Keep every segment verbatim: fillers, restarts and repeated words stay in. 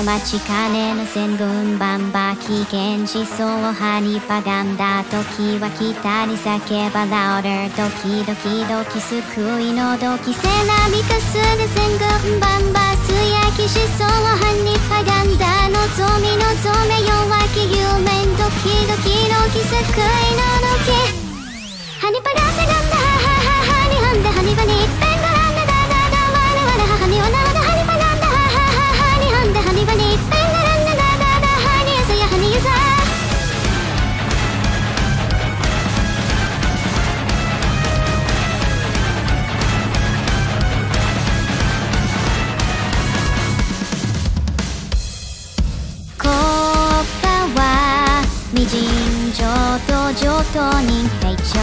お待ちかねの戦軍バンバ危険思想ハニパガンダ時は来たり叫ばラウダードキドキドキ救いのドキセラミカスで戦軍バンバ素焼き思想ハニパガンダ望み望め弱き夢ドキドキドキ救いのドキハニパガンダガンダハハハハニハンダハニバニッペンガランダダダダワラワラハハニワナワナハニパガンダハハハハニハンダハニバニッペンガランダダダダハニヤサヤハニユザコッパは未尋常と上等人平調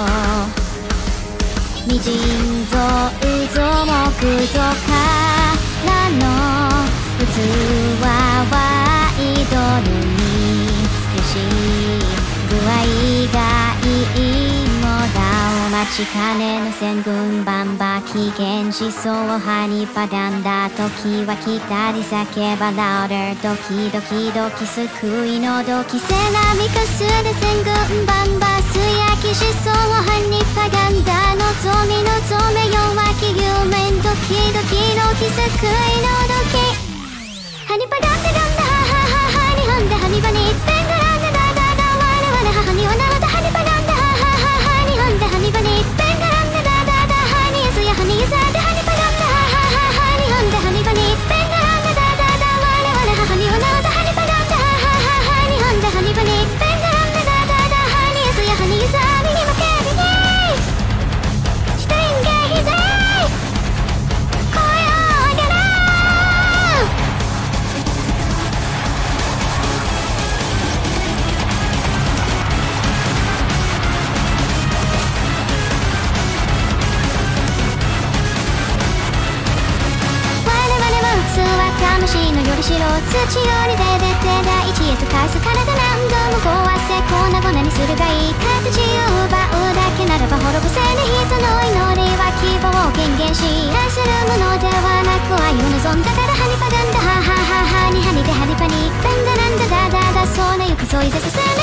未尽蔵うぞ木造からの器はイドルによし具合がいいのだお待ちかねの戦軍バンバ危険思想ハニパガンダ時は来たり叫ばラウダードキドキドキ救いのドキセラミカスで戦軍バンバ素焼き思想ハニパガンダ望み望め弱き夢ドキドキドキ救いのドキハニパガンダガンダハハハハニハンダハニバニッペンガランダダダダワラワラハハニワナワダハニパガンダハハハハニハンダハニバニッペンガランダダダダハニヤスヤハニユザダハニパガンダハハハハニハンダハニバニッペンガランダダダダワラワラハハニワナワダハニパガンダハハハハニハンダハニバニッペンガランダダダダハニヤスヤハニユザミニマケビネーシュタインゲヒデー声を上げろ魂のよりしろ土より出てて大地へ溶かす体何度も壊せ粉々にするがいい形を奪うだけならば滅ぼせぬ人の祈りは希望を権限し愛するものではなく愛を望んだからハニパガンダハハハハニハニでハニパニペンダランダダダダそうな行くぞいざ進む